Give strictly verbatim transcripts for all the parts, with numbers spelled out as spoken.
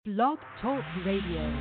Blog Talk Radio.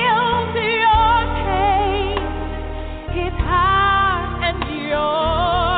His heart and yours.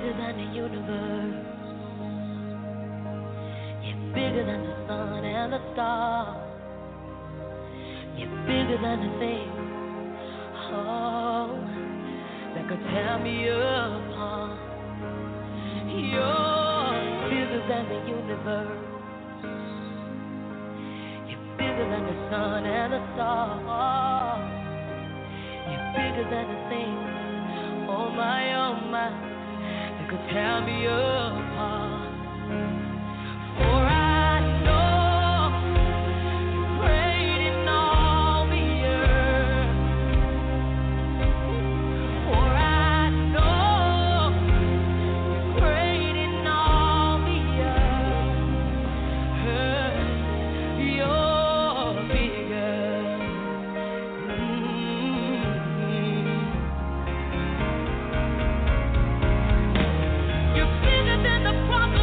bigger than the universe. You're bigger than the sun and the stars. You're bigger than the things, oh, that could tear me apart. You're bigger than the universe. You're bigger than the sun and the stars. You're bigger than the things, oh my, oh my, that could tear me apart. For I know you're great in all the earth. For I know you're great in all the earth. You're bigger. Mm-hmm. You're bigger than the problem.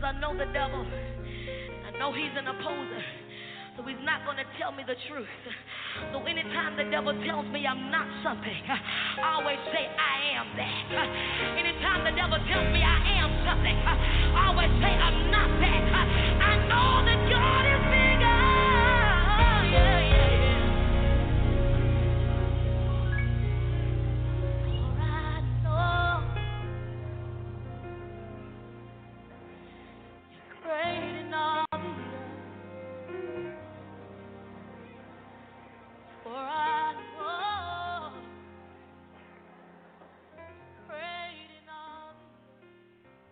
I know the devil. I know he's an opposer. So he's not going to tell me the truth. So anytime the devil tells me I'm not something, I always say I am that. Anytime the devil tells me I am something, I always say I'm not that. I know that God is bigger. Yeah, yeah, yeah. For I know you're great in all the earth. For I know great in all the earth.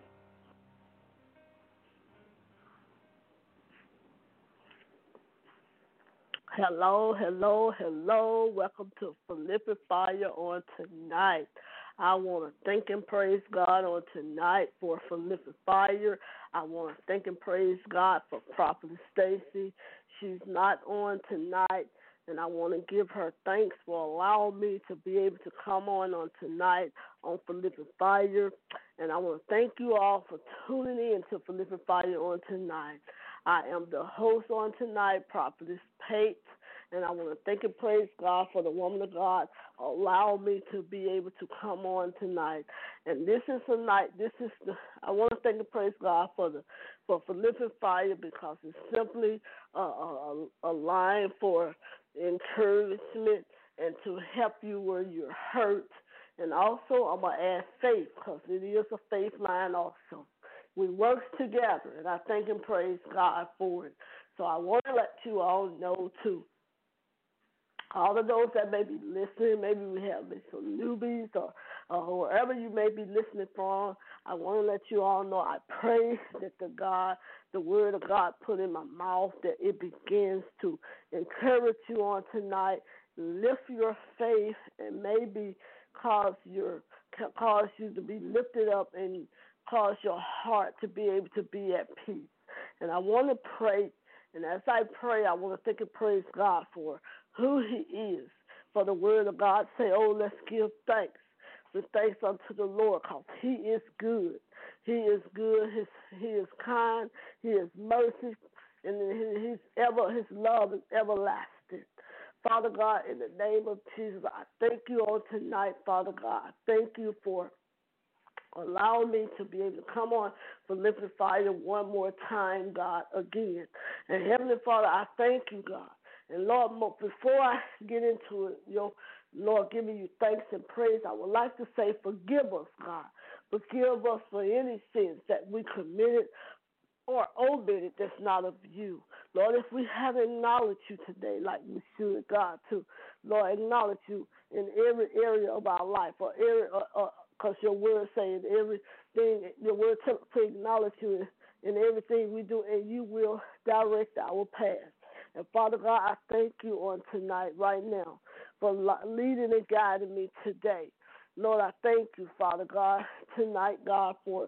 Hello, hello, hello. Welcome to Philippians Fire on tonight. I want to thank and praise God on tonight for Philippians Fire. I want to thank and praise God for Prophetess Stacy. She's not on tonight, and I want to give her thanks for allowing me to be able to come on on tonight on Philippians Fire. And I want to thank you all for tuning in to Philippians Fire on tonight. I am the host on tonight, Prophetess Pate, and I want to thank and praise God for the woman of God allowing me to be able to come on tonight. And this is a night, this is the, I want to thank and praise God for the for Philippians Fire because it's simply a, a, a line for encouragement and to help you where you're hurt. And also, I'm going to add faith because it is a faith line also. We work together, and I thank and praise God for it. So I want to let you all know, too, all of those that may be listening, maybe we have some newbies or, or wherever you may be listening from, I want to let you all know I pray that the God, the word of God put in my mouth, that it begins to encourage you on tonight, lift your faith, and maybe cause your cause you to be lifted up and cause your heart to be able to be at peace. And I want to pray, and as I pray, I want to thank and praise God for who he is. For the word of God say, oh, let's give thanks. Give thanks unto the Lord because he is good. He is good. His, he is kind. He is mercy. And his, ever, his love is everlasting. Father God, in the name of Jesus, I thank you on tonight, Father God. I thank you for allow me to be able to come on Philippians Fire one more time, God, again. And Heavenly Father, I thank you, God. And Lord, before I get into it, your Lord, giving you thanks and praise, I would like to say, forgive us, God. Forgive us for any sins that we committed or omitted that's not of you. Lord, if we haven't acknowledged you today like we should, God, to, Lord, acknowledge you in every area of our life or area or, or because your word says everything, your word to, to acknowledge you in, in everything we do, and you will direct our path. And Father God, I thank you on tonight, right now, for leading and guiding me today. Lord, I thank you, Father God, tonight, God, for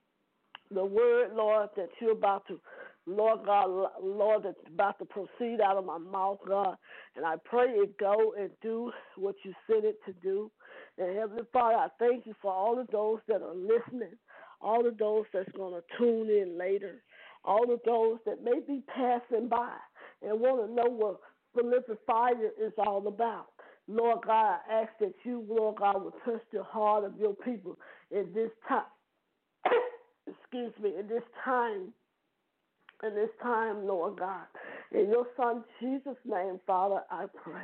the word, Lord, that you're about to, Lord God, Lord, that's about to proceed out of my mouth, God. And I pray it go and do what you sent it to do. And Heavenly Father, I thank you for all of those that are listening, all of those that's going to tune in later, all of those that may be passing by and want to know what Philippians Fire is all about. Lord God, I ask that you, Lord God, will touch the heart of your people in this time. Excuse me, in this time, in this time, Lord God. In your Son Jesus' name, Father, I pray.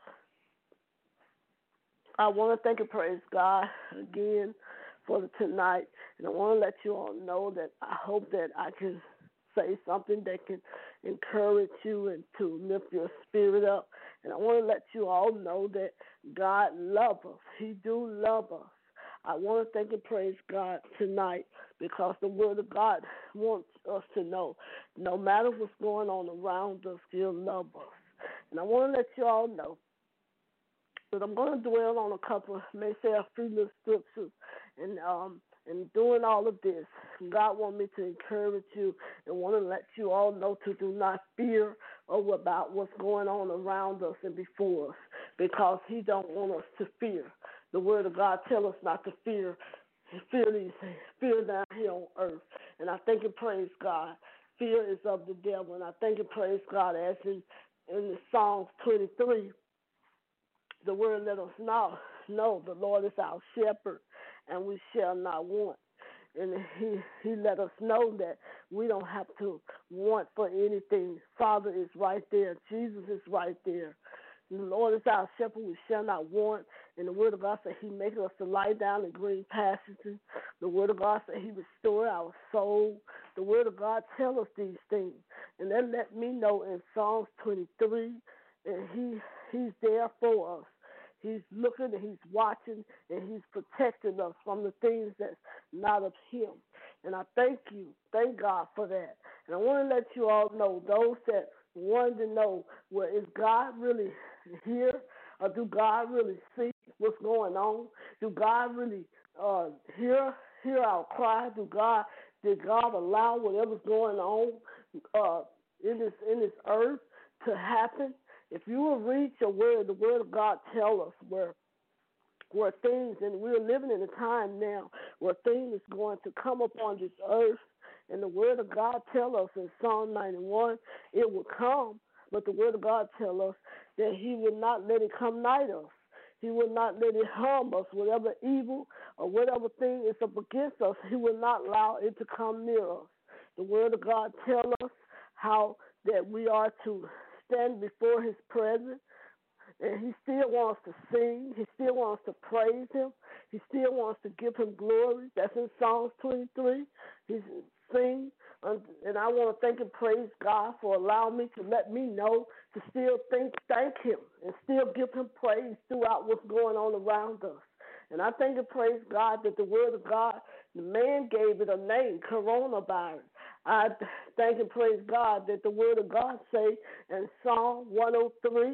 I want to thank and praise God again for the tonight, and I want to let you all know that I hope that I can say something that can encourage you and to lift your spirit up. And I want to let you all know that God loves us. He do love us. I want to thank and praise God tonight because the word of God wants us to know no matter what's going on around us, He'll love us. And I want to let you all know that I'm going to dwell on a couple, may say a few little scriptures. And um, and doing all of this, God wants me to encourage you and want to let you all know to do not fear or about what's going on around us and before us because He don't want us to fear. The Word of God tells us not to fear. Fear these fear down here on earth. And I thank and praise God. Fear is of the devil. And I thank and praise God as in, in the Psalms twenty-three, the word let us know, know the Lord is our shepherd and we shall not want. And he, he let us know that we don't have to want for anything. Father is right there. Jesus is right there. And the Lord is our shepherd, we shall not want. And the word of God said he makes us to lie down in green pastures. The word of God said he restores our soul. The word of God tells us these things. And that let me know in Psalms twenty-three, and he he's there for us. He's looking and he's watching and he's protecting us from the things that's not of him. And I thank you, thank God for that. And I want to let you all know, those that wanted to know, well, is God really here? Or do God really see what's going on? Do God really uh, hear hear our cry? Do God did God allow whatever's going on uh, in this in this earth to happen? If you will read your word, the word of God tell us where where things, and we're living in a time now where things is going to come upon this earth, and the word of God tell us in Psalm ninety-one, it will come, but the word of God tell us that he will not let it come nigh us. He will not let it harm us. Whatever evil or whatever thing is up against us, he will not allow it to come near us. The word of God tell us how that we are to stand before his presence, and he still wants to sing. He still wants to praise him. He still wants to give him glory. That's in Psalms twenty-three. He's sing, and I want to thank and praise God for allowing me to let me know to still think, thank him and still give him praise throughout what's going on around us. And I thank and praise God that the word of God, the man gave it a name, coronavirus. I thank and praise God that the word of God say in Psalm one oh three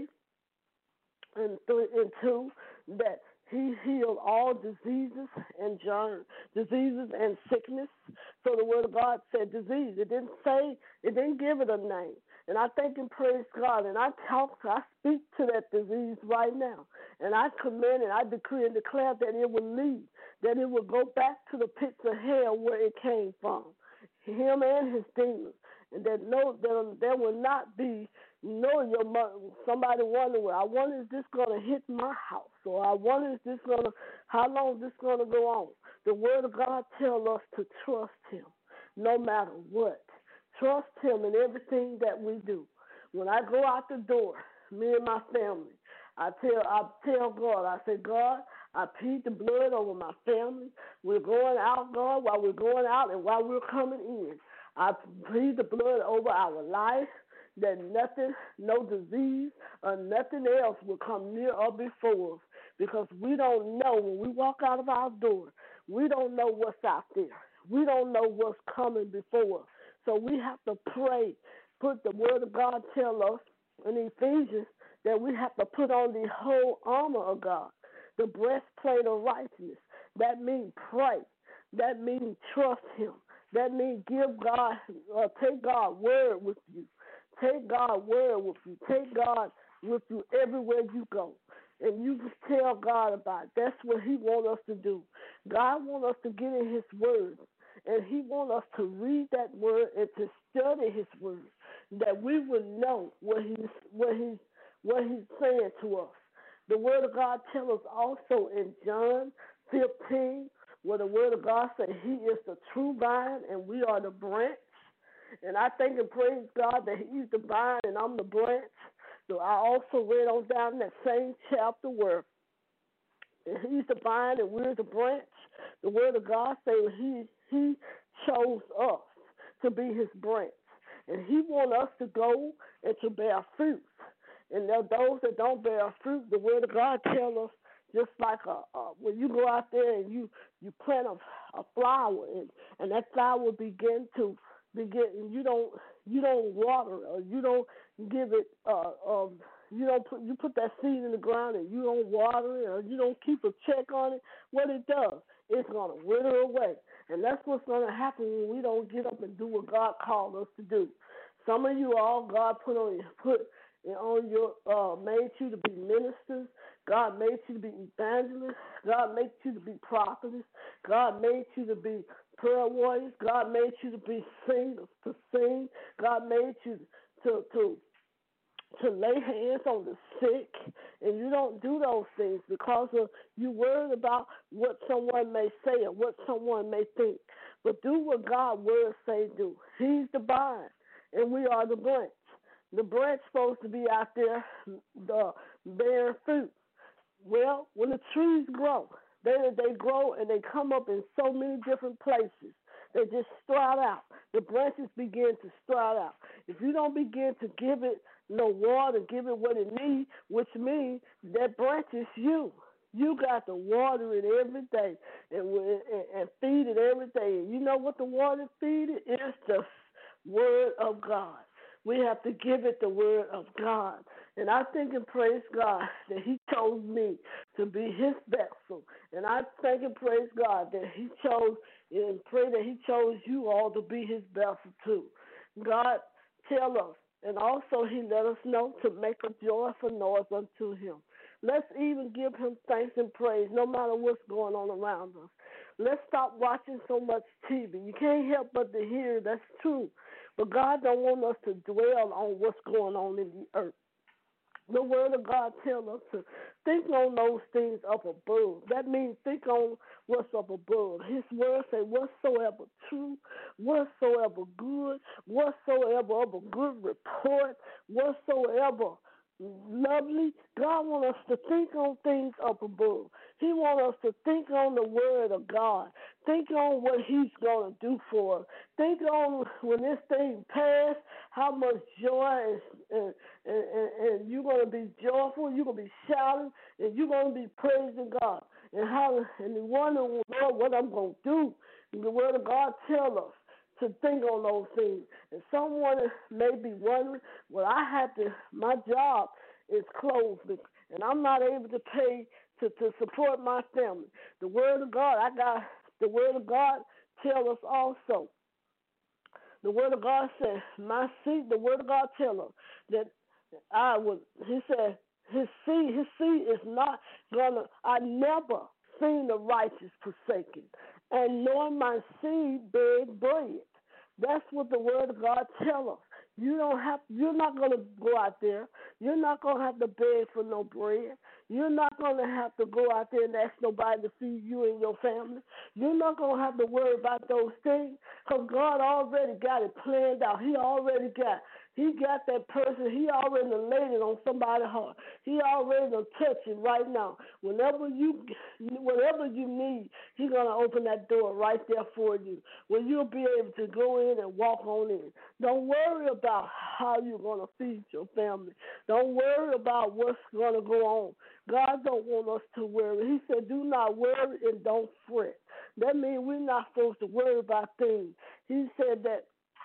and, three and two that he healed all diseases and germs, diseases and sickness. So the word of God said disease. It didn't say, it didn't give it a name. And I thank and praise God, and I talk, I speak to that disease right now. And I command and I decree and declare that it will leave, that it will go back to the pits of hell where it came from, him and his demons. And that no, there, there will not be no your mother. Somebody wondering, well, I wonder is this going to hit my house, or I wonder is this going to, how long is this going to go on? The word of God tells us to trust him, no matter what. Trust him in everything that we do. When I go out the door, me and my family, I tell I tell God, I say, God, I plead the blood over my family. We're going out, God, while we're going out and while we're coming in. I plead the blood over our life, that nothing, no disease or nothing else will come near or before us, because we don't know when we walk out of our door, we don't know what's out there. We don't know what's coming before us. So we have to pray, put the word of God tell us in Ephesians that we have to put on the whole armor of God, the breastplate of righteousness. That means pray. That means trust him. That means give God, uh, take God's word with you. Take God's word with you. Take God with you everywhere you go. And you just tell God about it. That's what he wants us to do. God wants us to get in his word. And he wants us to read that word and to study his word, that we would know what he's, what he's, what he's saying to us. The word of God tells us also in John fifteen, where the word of God says he is the true vine and we are the branch. And I thank and praise God that he's the vine and I'm the branch. So I also read on down in that same chapter where he's the vine and we're the branch. The word of God says he he chose us to be his branch. And he wants us to go and to bear fruit. And there are those that don't bear fruit, the word of God tells us, just like a, a, when you go out there and you, you plant a, a flower, and, and that flower begin to begin, and you don't you don't water or you don't give it, uh, um, you don't put you put that seed in the ground and you don't water it or you don't keep a check on it. What it does, it's gonna wither away, and that's what's gonna happen when we don't get up and do what God called us to do. Some of you all, God put on put on your uh, made you to be ministers. God made you to be evangelists. God made you to be prophets. God made you to be prayer warriors. God made you to be singers, to sing. God made you to to to lay hands on the sick, and you don't do those things because of you worried about what someone may say or what someone may think. But do what God's word say do. He's the vine, and we are the branch. The branch supposed to be out there, the bearing fruit. Well, when the trees grow, they they grow and they come up in so many different places. They just sprout out. The branches begin to sprout out. If you don't begin to give it no water, give it what it needs, which means that branch is you. You got to water it every day and, and, and feed it every day. And you know what the water feed it is? The word of God. We have to give it the word of God. And I think and praise God that he chose me to be his vessel. And I thank and praise God that he chose and pray that he chose you all to be his vessel too. God tell us, and also he let us know to make a joyful noise unto him. Let's even give him thanks and praise no matter what's going on around us. Let's stop watching so much T V. You can't help but to hear that's true. But God don't want us to dwell on what's going on in the earth. The word of God tells us to think on those things up above. That means think on what's up above. His word say whatsoever true, whatsoever good, whatsoever of a good report, whatsoever lovely. God wants us to think on things up above. He wants us to think on the word of God. Think on what he's going to do for us. Think on when this thing passes, how much joy and, and, and, and, and you're going to be joyful, you're going to be shouting, and you're going to be praising God. And how and you wonder, Lord, what I'm going to do. And the word of God tells us to think on those things. And someone may be wondering, well, I have to, my job is closed, and I'm not able to pay to, to support my family. The word of God, I got, the word of God tell us also. The word of God said, my seed, the word of God tell us that I would, he said, his seed, his seed is not gonna, I never seen the righteous forsaken, and nor my seed beg bread. That's what the word of God tells us. You don't have. You're not going to go out there. You're not going to have to beg for no bread. You're not going to have to go out there and ask nobody to feed you and your family. You're not going to have to worry about those things because God already got it planned out. He already got. He got that person. He already laid it on somebody's heart. He already done touch it right now. Whenever you, whatever you need, he's gonna open that door right there for you, where you'll be able to go in and walk on in. Don't worry about how you're gonna feed your family. Don't worry about what's gonna go on. God don't want us to worry. He said, "Do not worry and don't fret." That means we're not supposed to worry about things. He said that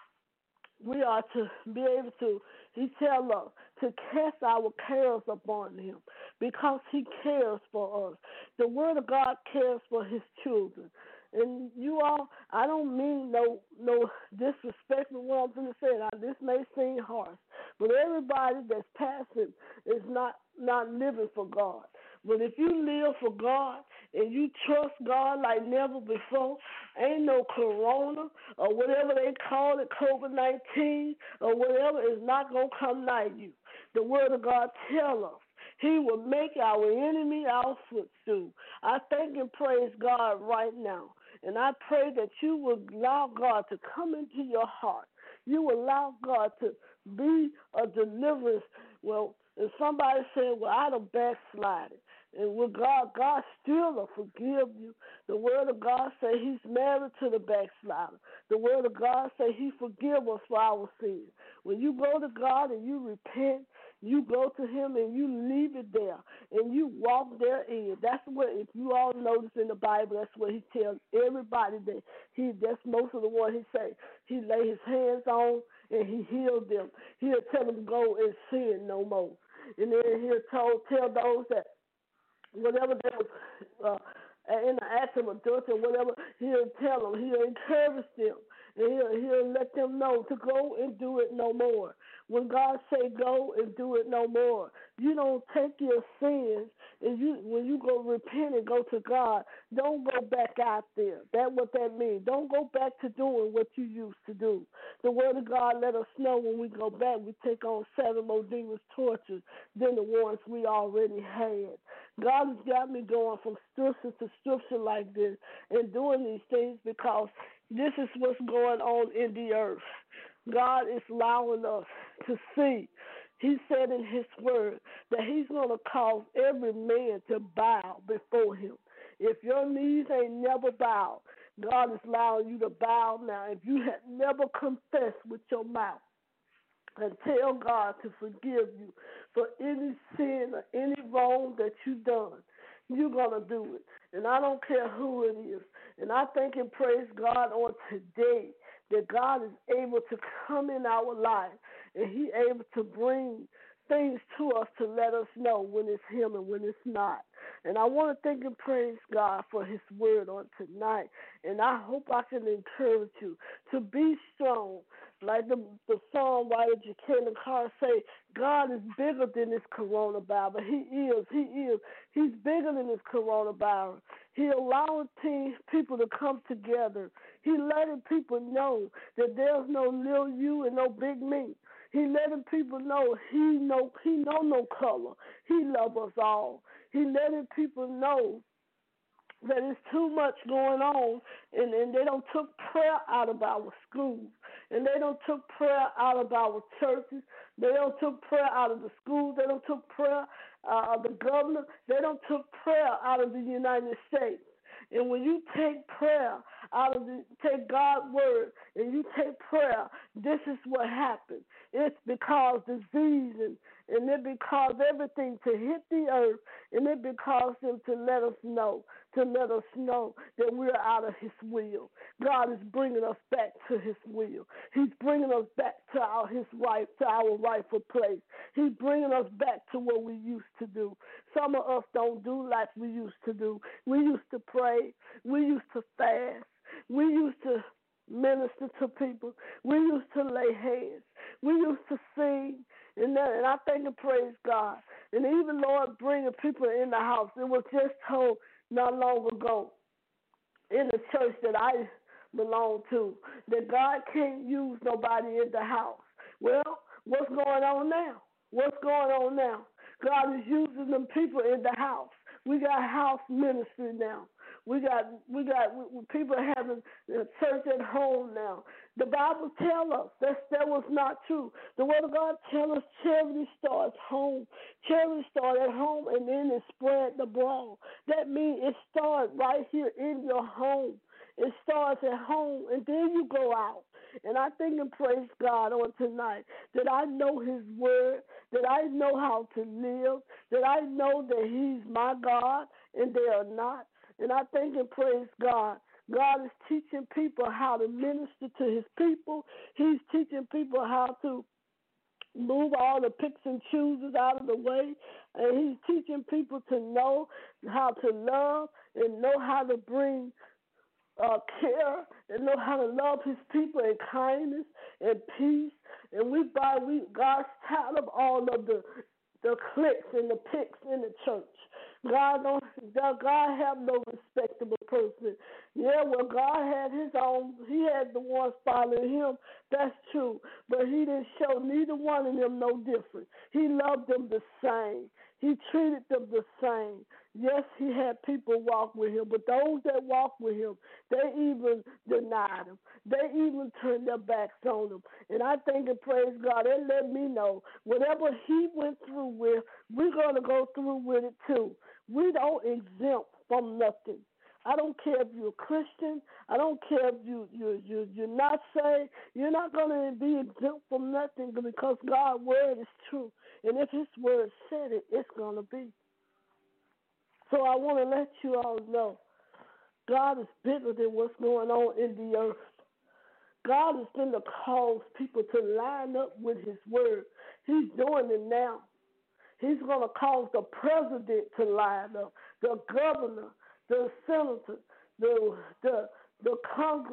we are to be able to, he tells us, to cast our cares upon him because he cares for us. The word of God cares for his children. And you all, I don't mean no no disrespect with what I'm going to say. Now, this may seem harsh, but everybody that's passing is not, not living for God. But if you live for God and you trust God like never before, ain't no corona or whatever they call it, COVID nineteen or whatever, is not going to come nigh you. The word of God tells us he will make our enemy our footstool. I thank and praise God right now. And I pray that you will allow God to come into your heart. You will allow God to be a deliverance. Well, if somebody said, well, I done backslided. And with God, God still will forgive you. The word of God say he's married to the backslider. The word of God say he forgive us for our sins. When you go to God and you repent, you go to him and you leave it there and you walk therein. That's what, if you all notice in the Bible, that's what he tells everybody that he, that's most of the one he say. He lay his hands on and he healed them. He'll tell them go and sin no more. And then he'll tell, tell those that whatever they was uh, in the act of adultery, whatever, he'll tell them, he'll encourage them. and he'll, he'll let them know to go and do it no more. When God say go and do it no more, you don't take your sins and you when you go repent and go to God, don't go back out there. That's what that means. Don't go back to doing what you used to do. The Word of God let us know when we go back, we take on seven more demons, tortures than the ones we already had. God has got me going from scripture to scripture like this and doing these things because this is what's going on in the earth. God is allowing us to see. He said in his word that he's going to cause every man to bow before him. If your knees ain't never bowed, God is allowing you to bow now. If you had never confessed with your mouth and tell God to forgive you for any sin or any wrong that you've done, you're going to do it. And I don't care who it is. And I thank and praise God on today that God is able to come in our life and he able to bring things to us to let us know when it's him and when it's not. And I want to thank and praise God for his word on tonight. And I hope I can encourage you to be strong. Like the, the songwriter Jacqueline Carr say, God is bigger than this coronavirus. He is. He is. He's bigger than this coronavirus. He allowing teams, people to come together. He letting people know that there's no little you and no big me. He letting people know he know he know no color. He love us all. He letting people know that it's too much going on, and, and they don't took prayer out of our schools, and they don't took prayer out of our churches. They don't took prayer out of the schools. They don't took prayer uh, of the governor. They don't took prayer out of the United States. And when you take prayer out of the, take God's word and you take prayer, this is what happens. It's because disease and, and it because everything to hit the earth, and it because him to let us know, to let us know that we're out of his will. God is bringing us back to his will. He's bringing us back to our his right, to our rightful place. He's bringing us back to what we used to do. Some of us don't do like we used to do. We used to pray. We used to fast. We used to minister to people. We used to lay hands. We used to sing. And, that, and I thank and praise God. And even, Lord, bringing people in the house. It was just told not long ago in the church that I belong to that God can't use nobody in the house. Well, what's going on now? What's going on now? God is using them people in the house. We got house ministry now. We got we got we, people having a church at home now. The Bible tells us that that was not true. The Word of God tells us charity starts home. Charity starts at home and then it spread abroad. That means it starts right here in your home. It starts at home and then you go out. And I thank and praise God on tonight that I know his word, that I know how to live, that I know that he's my God and they are not. And I thank and praise God. God is teaching people how to minister to his people. He's teaching people how to move all the picks and chooses out of the way. And he's teaching people to know how to love and know how to bring uh, care and know how to love his people in kindness and peace. And we buy we God's tired of all of the the clicks and the picks in the church. God don't God have no respectable person. Yeah, well, God had his own. He had the ones following him. That's true. But he didn't show neither one of them no different. He loved them the same. He treated them the same. Yes, he had people walk with him, but those that walk with him, they even denied him. They even turned their backs on him. And I thank and praise God. They let me know whatever he went through with, we're going to go through with it too. We don't exempt from nothing. I don't care if you're a Christian. I don't care if you, you, you, you're not saved. You're not going to be exempt from nothing because God's word is true. And if his word said it, it's going to be. So I want to let you all know God is bigger than what's going on in the earth. God is going to cause people to line up with his word. He's doing it now. He's going to cause the president to line up, the governor, the senator, the the the Congress,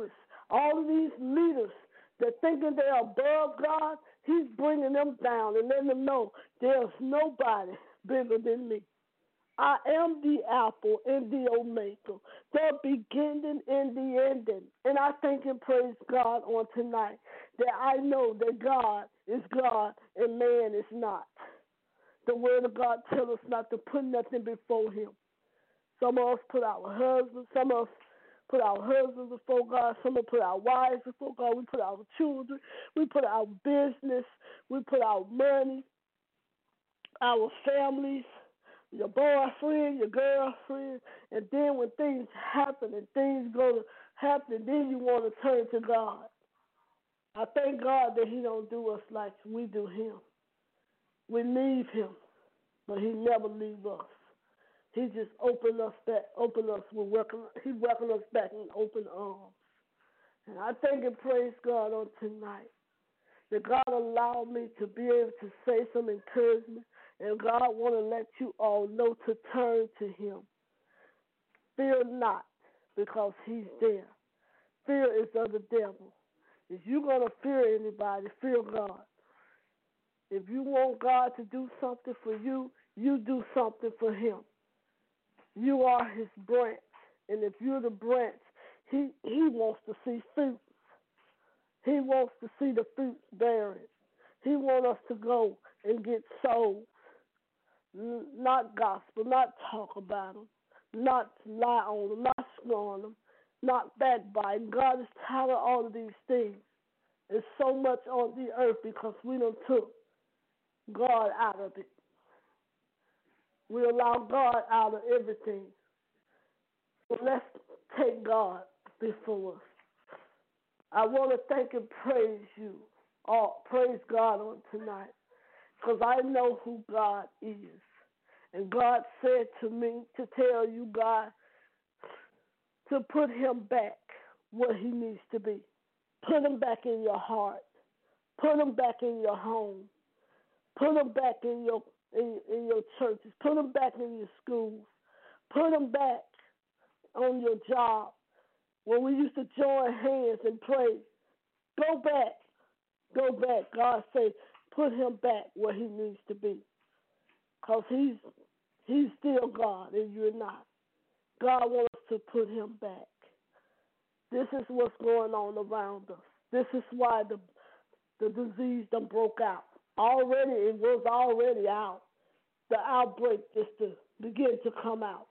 All of these leaders that thinking they're above God, he's bringing them down and letting them know there's nobody bigger than me. I am the Alpha and the Omega, the beginning and the ending. And I thank and praise God on tonight that I know that God is God and man is not. The word of God tells us not to put nothing before him. Some of us put our husbands, some of us put our husbands before God, some of us put our wives before God, we put our children, we put our business, we put our money, our families, your boyfriend, your girlfriend, and then when things happen and things go to happen, then you want to turn to God. I thank God that he don't do us like we do him. We leave him, but he never leaves us. He just opened us back, opened us, we welcome, he welcomed us back in open arms. And I thank and praise God on tonight that God allowed me to be able to say some encouragement, and God want to let you all know to turn to him. Fear not, because he's there. Fear is of the devil. If you're going to fear anybody, fear God. If you want God to do something for you, you do something for him. You are his branch, and if you're the branch, he, he wants to see fruits. He wants to see the fruits bearing. He wants us to go and get souls, N- not gospel, not talk about them, not lie on them, not scorn them, not backbite. God is tired of all of these things. There's so much on the earth because we done took God out of it. We allow God out of everything. So let's take God before us. I want to thank and praise you. Oh, praise God on tonight. Because I know who God is. And God said to me to tell you, God, to put him back where he needs to be. Put him back in your heart. Put him back in your home. Put him back in your in, in your churches. Put him back in your schools. Put him back on your job. When we used to join hands and pray, go back. Go back. God say, put him back where he needs to be. Because he's, he's still God and you're not. God wants us to put him back. This is what's going on around us. This is why the, the disease done broke out. Already, it was already out. The outbreak is to begin to come out.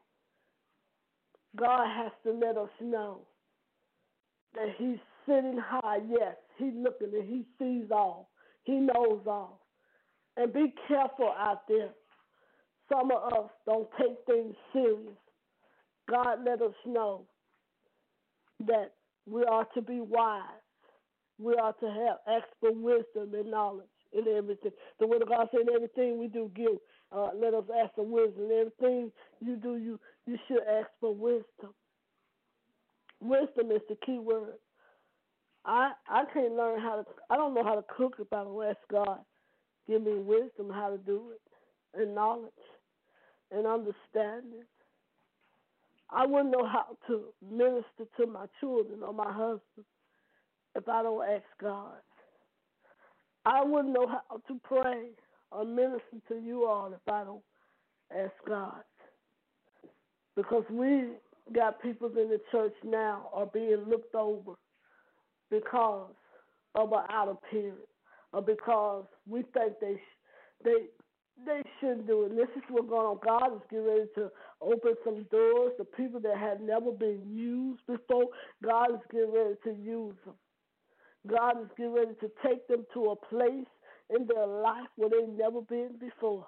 God has to let us know that he's sitting high. Yes, he's looking and he sees all. He knows all. And be careful out there. Some of us don't take things serious. God let us know that we are to be wise. We are to have extra wisdom and knowledge in everything. The word of God said everything we do, give. Uh, let us ask for wisdom. Everything you do, you, you should ask for wisdom. Wisdom is the key word. I I can't learn how to, I don't know how to cook if I don't ask God. Give me wisdom how to do it, and knowledge, and understanding. I wouldn't know how to minister to my children or my husband if I don't ask God. I wouldn't know how to pray or minister to you all if I don't ask God. Because we got people in the church now are being looked over because of an outer appearance or because we think they sh- they they shouldn't do it. And this is what's going on. God is getting ready to open some doors to people that have never been used before. God is getting ready to use them. God is getting ready to take them to a place in their life where they've never been before.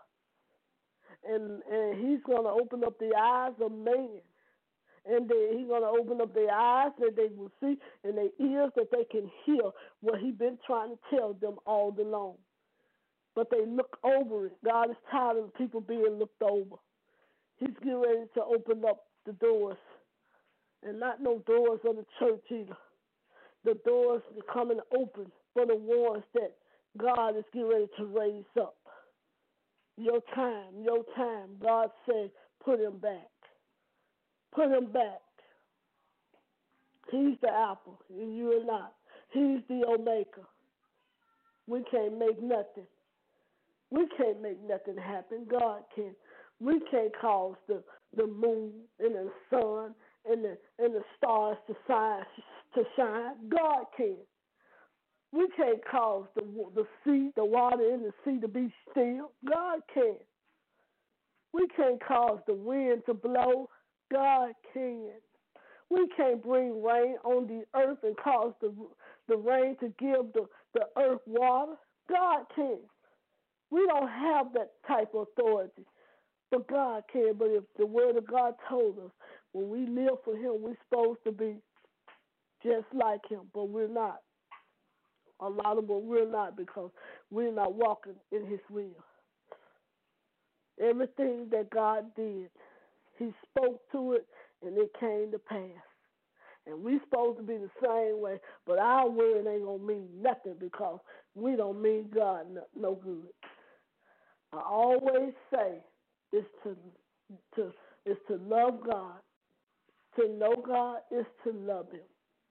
And and he's going to open up the eyes of man. And they, he's going to open up their eyes that they will see and their ears that they can hear what he's been trying to tell them all along. But they look over it. God is tired of people being looked over. He's getting ready to open up the doors. And not no doors of the church either. The doors are coming open for the ones that God is getting ready to raise up. Your time, your time, God said, put him back. Put him back. He's the apple, and you are not. He's the omega. We can't make nothing. We can't make nothing happen. God can. We can't cause the, the moon and the sun and the and the stars to shine to shine. God can. We can't cause the the sea, the water in the sea to be still. God can. We can't cause the wind to blow. God can. We can't bring rain on the earth and cause the the rain to give the, the earth water. God can. We don't have that type of authority, but God can. But if the word of God told us when we live for him, we're supposed to be just like him, but we're not. A lot of them we're not because we're not walking in his will. Everything that God did, he spoke to it and it came to pass. And we're supposed to be the same way, but our word ain't going to mean nothing because we don't mean God no, no good. I always say is to to is to love God. To know God is to love him.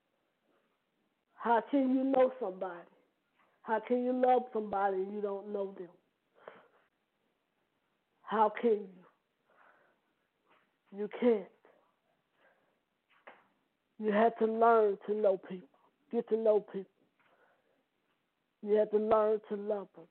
How can you know somebody? How can you love somebody and you don't know them? How can you? You can't. You have to learn to know people, get to know people. You have to learn to love them.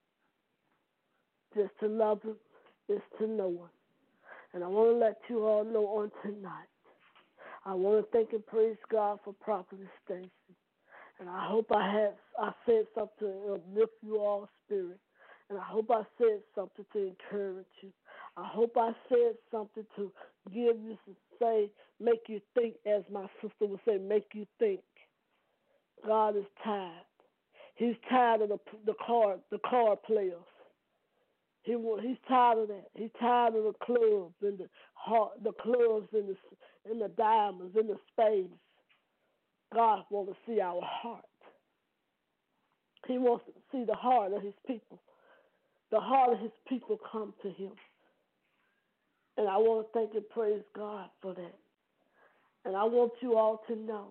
Just to love them is to know them. And I want to let you all know on tonight, I want to thank and praise God for Prophetess Stacy. And I hope I have I said something to uplift you all's spirit. And I hope I said something to encourage you. I hope I said something to give you some say, make you think, as my sister would say, make you think. God is tired. He's tired of the the card the card players. He he's tired of that. He's tired of the clubs and the heart, the clubs and the and the diamonds and the spades. God wants to see our heart. He wants to see the heart of his people. The heart of his people come to him. And I want to thank and praise God for that. And I want you all to know.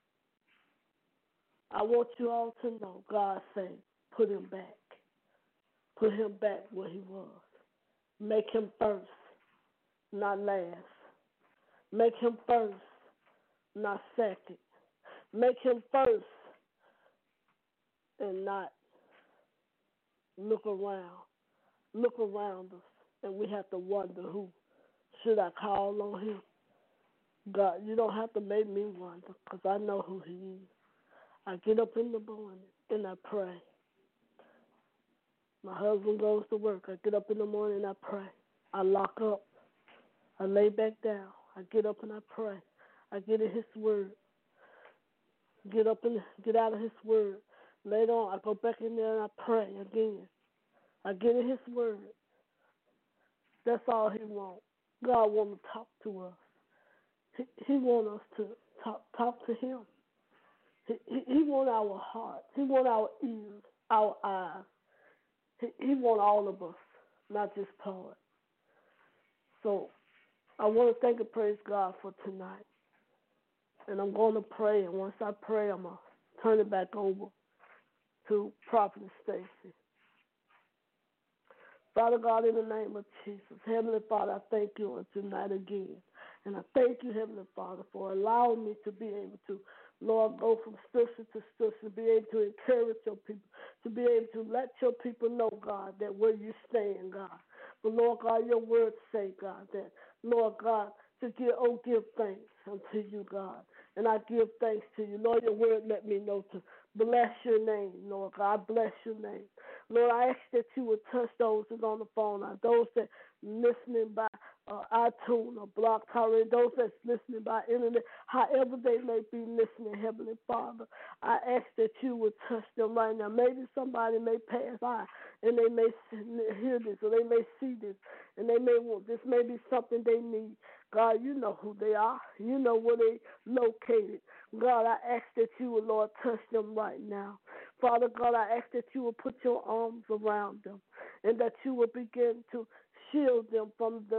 I want you all to know, God saying, put him back. Put him back where he was. Make him first, not last. Make him first, not second. Make him first and not look around. Look around us, and we have to wonder who should I call on him. God, you don't have to make me wonder because I know who he is. I get up in the morning and I pray. My husband goes to work. I get up in the morning and I pray. I lock up. I lay back down. I get up and I pray. I get in his word. Get up and get out of his word. Later on, I go back in there and I pray again. I get in his word. That's all he wants. God wants to talk to us. He, he wants us to talk, talk to him. He, he, he wants our heart. He wants our ears, our eyes. He, he wants all of us, not just part. So I want to thank and praise God for tonight. And I'm going to pray. And once I pray, I'm going to turn it back over to Prophet Stacy. Father God, in the name of Jesus, Heavenly Father, I thank you on tonight again. And I thank you, Heavenly Father, for allowing me to be able to, Lord, go from scripture to scripture, to be able to encourage your people, to be able to let your people know, God, that where you stand, God. But, Lord God, your words say, God, that, Lord God, to give, oh, give thanks unto you, God. And I give thanks to you. Lord, your word let me know to bless your name, Lord God. Bless your name. Lord, I ask that you would touch those that's on the phone, or those that listening by uh, iTunes or Block Talk, those that's listening by internet, however they may be listening, Heavenly Father. I ask that you would touch them right now. Maybe somebody may pass by and they may hear this or they may see this and they may want this may be something they need. God, you know who they are. You know where they located. God, I ask that you would, Lord, touch them right now. Father God, I ask that you would put your arms around them and that you would begin to shield them from the,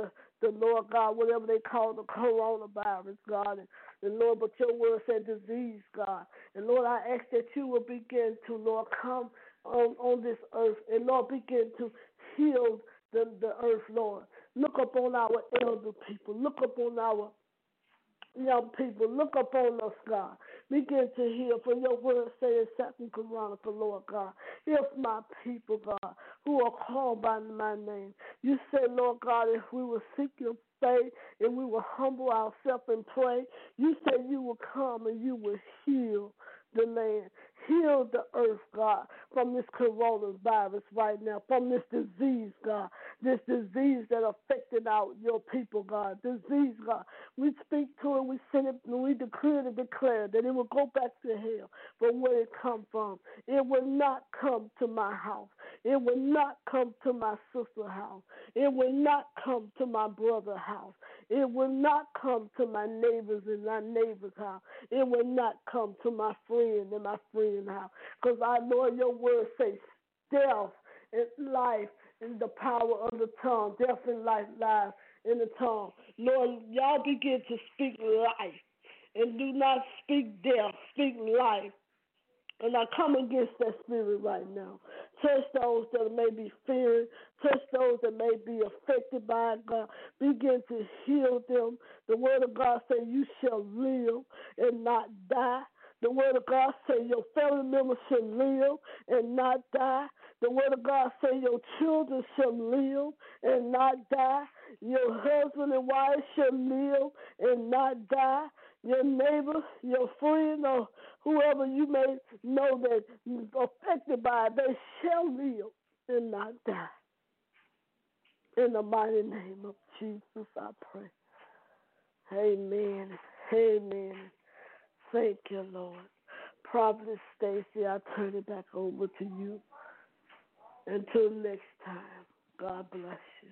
the Lord God, whatever they call the coronavirus, God. And, and Lord, but your word said disease, God. And Lord, I ask that you will begin to, Lord, come on, on this earth and, Lord, begin to heal the, the earth, Lord. Look upon our elder people. Look upon our young people. Look upon us, God. Begin to heal. For your word says, Second Chronicle, Lord God. If my people, God, who are called by my name. You said, Lord God, if we will seek your face and we will humble ourselves and pray, you said you will come and you will heal the land. Heal the earth, God, from this coronavirus right now, from this disease, God, this disease that affected out your people, God, disease, God. We speak to it, we send it, and we decree and declare that it will go back to hell from where it come from. It will not come to my house. It will not come to my sister's house. It will not come to my brother's house. It will not come to my neighbors and my neighbor's house. It will not come to my friend and my friend's house. Because I know your word says death and life and the power of the tongue. Death and life lies in the tongue. Lord, y'all begin to speak life and do not speak death. Speak life. And I come against that spirit right now. Touch those that may be fearing. Touch those that may be affected by it, God. Begin to heal them. The word of God says you shall live and not die. The word of God says your family members shall live and not die. The word of God says your children shall live and not die. Your husband and wife shall live and not die. Your neighbor, your friend, or whoever you may know that is affected by it, they shall live and not die. In the mighty name of Jesus, I pray. Amen. Amen. Thank you, Lord. Prophetess Stacy, I turn it back over to you. Until next time, God bless you.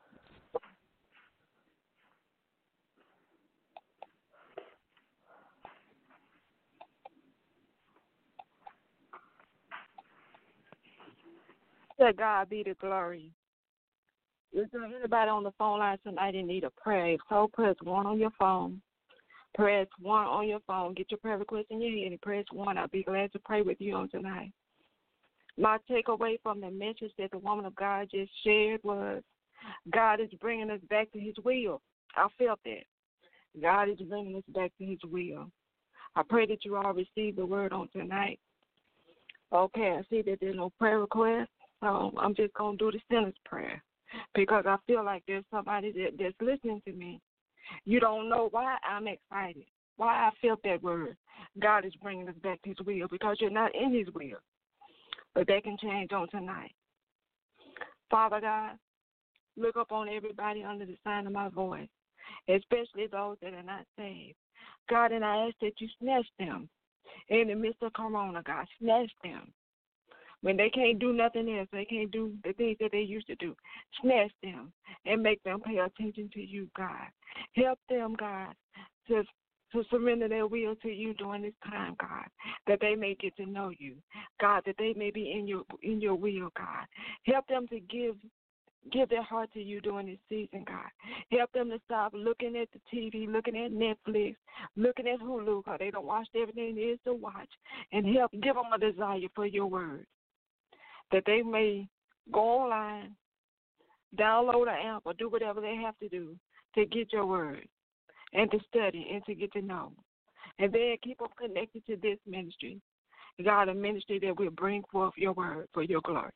To God be the glory. Is there anybody on the phone line tonight in need of prayer? If so, press one on your phone. Press one on your phone. Get your prayer request in your head and press one. I'll be glad to pray with you on tonight. My takeaway from the message that the woman of God just shared was God is bringing us back to his will. I felt that. God is bringing us back to his will. I pray that you all receive the word on tonight. Okay, I see that there's no prayer request. So I'm just going to do the sinner's prayer because I feel like there's somebody that, that's listening to me. You don't know why I'm excited, why I felt that word. God is bringing us back to his will because you're not in his will. But that can change on tonight. Father God, look up on everybody under the sound of my voice, especially those that are not saved. God, and I ask that you snatch them in the midst of corona, God. Snatch them. When they can't do nothing else, they can't do the things that they used to do. Snatch them and make them pay attention to you, God. Help them, God, to, to surrender their will to you during this time, God, that they may get to know you, God, that they may be in your in your will, God. Help them to give give their heart to you during this season, God. Help them to stop looking at the T V, looking at Netflix, looking at Hulu, because they don't watch everything there is to watch, and help give them a desire for your word, that they may go online, download an app, or do whatever they have to do to get your word and to study and to get to know. And then keep them connected to this ministry, God, a ministry that will bring forth your word for your glory.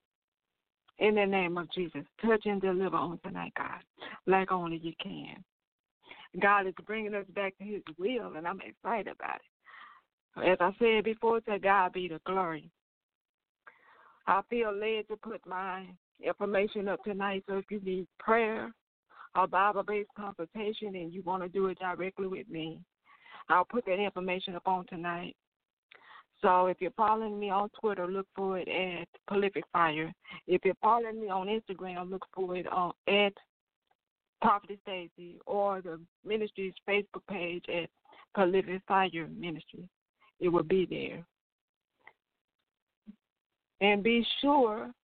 In the name of Jesus, touch and deliver on tonight, God, like only you can. God is bringing us back to his will, and I'm excited about it. As I said before, to God be the glory. I feel led to put my information up tonight, so if you need prayer or Bible-based consultation and you want to do it directly with me, I'll put that information up on tonight. So if you're following me on Twitter, look for it at Prolific Fire. If you're following me on Instagram, look for it on, at Prophetess Stacy, or the ministry's Facebook page at Prolific Fire Ministry. It will be there. And be sure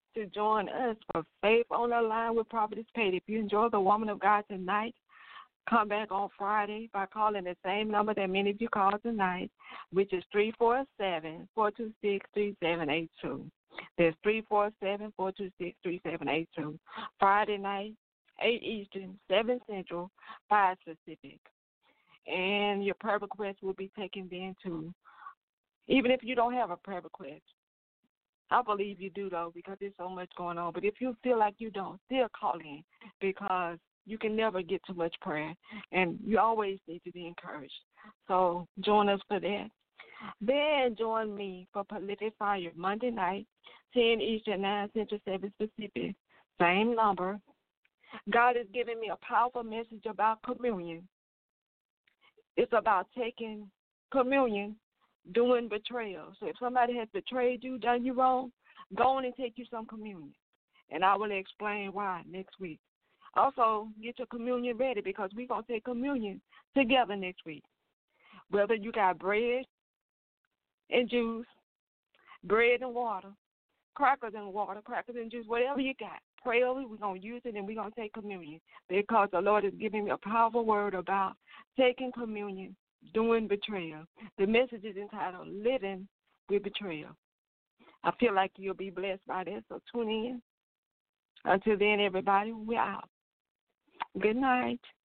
to join us for Faith on the Line with Prophetess Pate. If you enjoy the Woman of God tonight, come back on Friday by calling the same number that many of you called tonight, which is three four seven, four two six, three seven eight two. That's three four seven, four two six, three seven eight two. Friday night, eight Eastern, seven Central, five Pacific. And your prayer request will be taken then too. Even if you don't have a prayer request. I believe you do, though, because there's so much going on. But if you feel like you don't, still call in, because you can never get too much prayer, and you always need to be encouraged. So join us for that. Then join me for Prolific Fire Monday night, ten Eastern, nine Central, seven Pacific. Same number. God is giving me a powerful message about communion. It's about taking communion, doing betrayal. So if somebody has betrayed you, done you wrong, go on and take you some communion. And I will explain why next week. Also, get your communion ready, because we're going to take communion together next week. Whether you got bread and juice, bread and water, crackers and water, crackers and juice, whatever you got, pray over it, we're going to use it, and we're going to take communion, because the Lord is giving me a powerful word about taking communion, doing betrayal. The message is entitled Living with Betrayal. I feel like you'll be blessed by this, so tune in. Until then, everybody, we're out. Good night.